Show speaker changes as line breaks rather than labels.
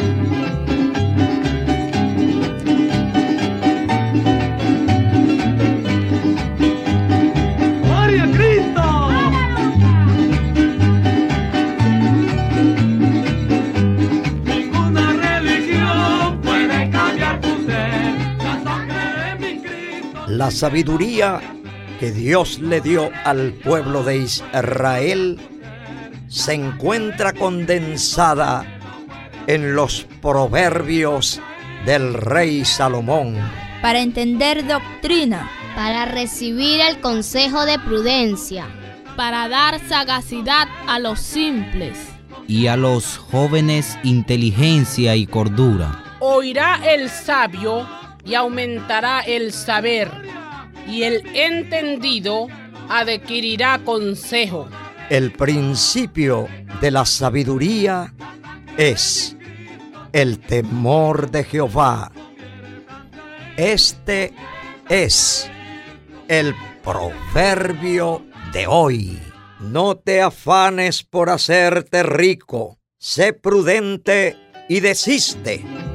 La sabiduría que Dios le dio al pueblo de Israel se encuentra condensada en los proverbios del rey Salomón.
Para entender doctrina,
para recibir el consejo de prudencia,
para dar sagacidad a los simples,
y a los jóvenes inteligencia y cordura.
Oirá el sabio y aumentará el saber, y el entendido adquirirá consejo.
El principio de la sabiduría es el temor de Jehová. Este es el proverbio de hoy. No te afanes por hacerte rico, sé prudente y desiste